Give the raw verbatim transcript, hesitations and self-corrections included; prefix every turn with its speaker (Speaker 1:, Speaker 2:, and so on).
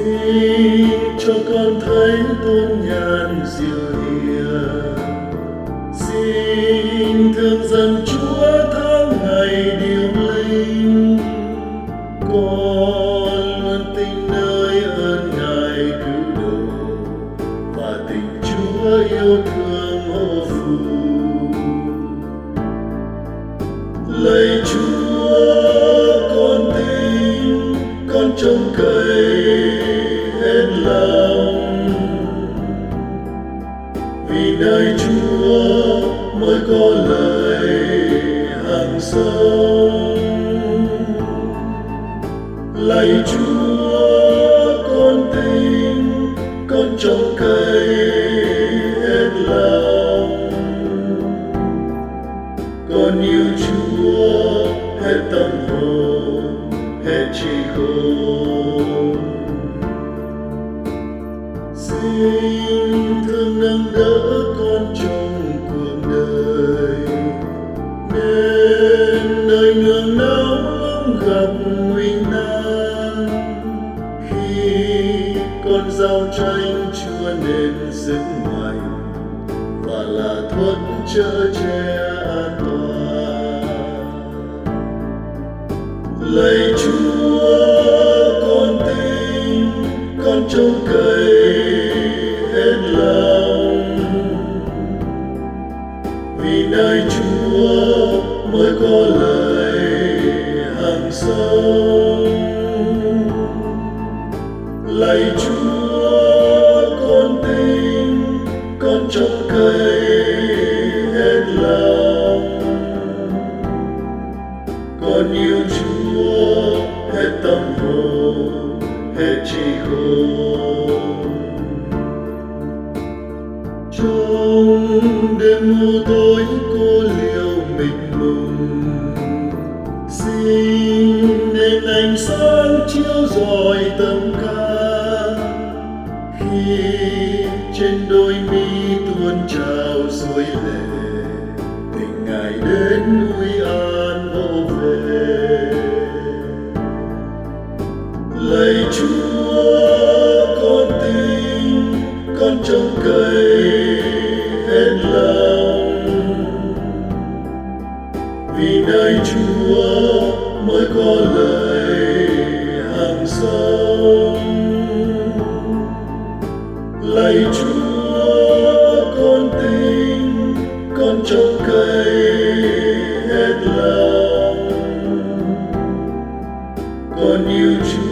Speaker 1: xin cho con thấy tôn nhàn diệu hiền, xin thương dân Chúa tháng ngày điềm linh. Con luôn tin nơi ơn Ngài cứu độ và tình Chúa yêu thương hô phụ. Lạy Chúa, con tin, con trông cậy hết lòng, vì nơi Chúa mới có lời hằng sống. Lạy Chúa, con tin, con trông cậy hết lòng, con yêu Chúa hết tâm hồn, hết trí khôn. Xin thương nâng đỡ con trong cuộc đời, nên nơi nương náu lúc gặp nguy nan. Khi con giao tranh Chúa nên vững mạnh và là thuốc chở che an toàn. Lạy Chúa, con tin, con trông cậy hết lòng, vì nơi Chúa mới có lời hằng sống. Lạy Chúa, con tin, con trông cậy hết lòng, con yêu Chúa hết tâm hồn, hết trí khôn. Trong đêm mù tối cô liêu mịt mùng, xin nên ánh sáng chiếu rọi tâm can. Khi trên đôi mi tuôn trào suối lệ, tình Ngài đến ủi an vô về. Lạy Chúa, con tin, con trông cậy hết lòng, vì nơi Chúa mới có lời hằng sống. Lạy Chúa, con tin, con trông cậy hết lòng, con yêu Chúa